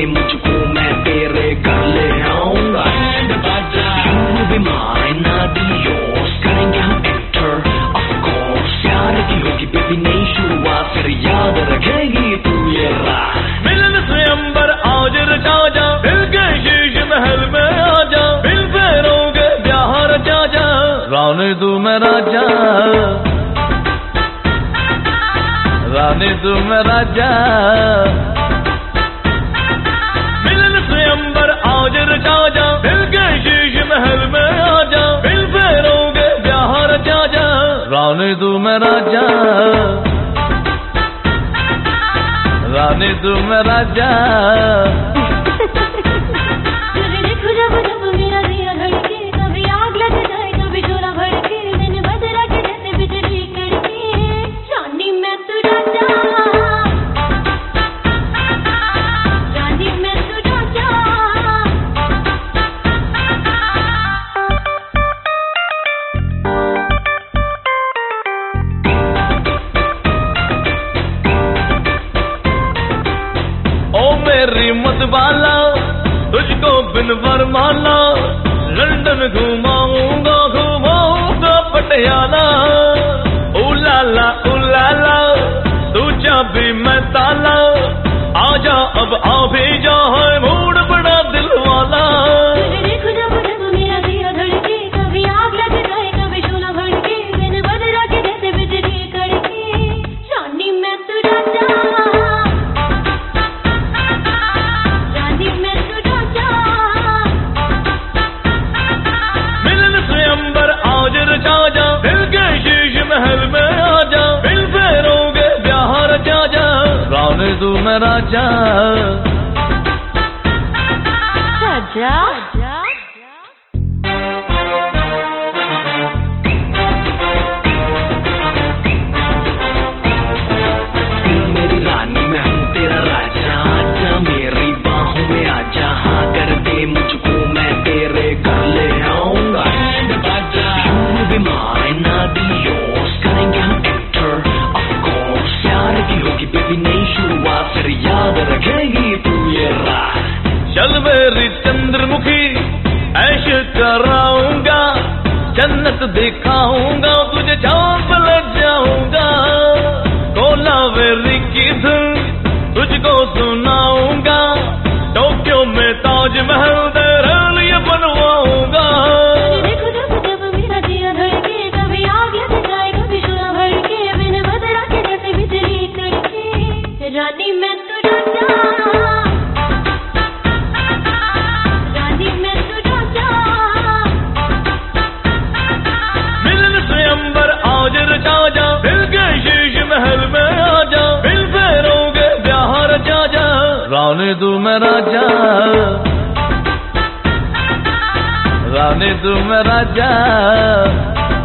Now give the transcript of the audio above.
मुझको मैं तेरे घर ले आऊंगा। You will be mine, I'll be yours, करेंगे हम enter of course। प्यार की होगी बेबी नई शुरुआत, फिर याद रखेगी तू ये रात। मिलन से अंबर आज रचा जा, दिल के शीश महल में आ जा, बिन पैरों के ब्याह रचा जा, रानी तू मैं राजा, रानी तू मैं राजा। मिलन से अंबर आज रचा जा, दिल के शीश महल में आ जा, बिन पैरों के ब्याह रचा जा, रानी तू मैं राजा, रानी तू मैं राजा। देखो जब जब मेरा दिया धड़के, कभी आग लग जाए कभी शोला भड़के, दिन बदला के जैसे बिजली कड़के, रानी मैं तू राजा, रानी मैं तू राजा। ओ मेरी मतवाला तुझको बिन वरमाला, लंदन घुमाऊंगा घुमाऊंगा पटियाला। उलाला उलाला तू चाबी मैं ताला, आजा अब आ भी जा, है मूड बड़ा दिल वाला। देखो जब जब मेरा दिया धड़के, कभी आग लग जाए कभी शोला भड़के, दिन बदला के जैसे बिजली कड़के, रानी मैं तू राजा, रानी मैं तू राजा। मिलन से अंबर आज रचा जा, दिल के शीश महल में आ जा, बिन पैरों के ब्याह रचा जा, रानी तू मैं राजा, राजा। मेरी रानी मैं हूँ तेरा राजा, आजा मेरी बाहों में आजा, हाँ कर दे मुझको मैं तेरे घर ले आऊंगा। You will be mine, I'll be yours, करेंगे हम enter of course। प्यार की होगी बेबी नई शुरुआत, फिर याद रखेगी तू ये रात। चल मेरी चंद्रमुखी ऐश कराऊंगा, जन्नत दिखाऊंगा, तुझे चांद लग जाऊंगा। कोलावेरी की धुन तुझको सुनाऊंगा, टोक्यो में ताजमहल तेरे लिए बनवाऊंगा। देखो जब जब मेरा दिया धड़के, कभी आग लग जाए कभी शोला भड़के, बिन बदला के जैसे बिजली कड़के, रानी मैं तू राजा, रानी मैं तू राजा। मिलन से अंबर आज रचा जा, दिल के शीश महल में आ जा, बिन पैरों के ब्याह रचा जा, रानी तू मैं राजा, रानी तू मैं राजा।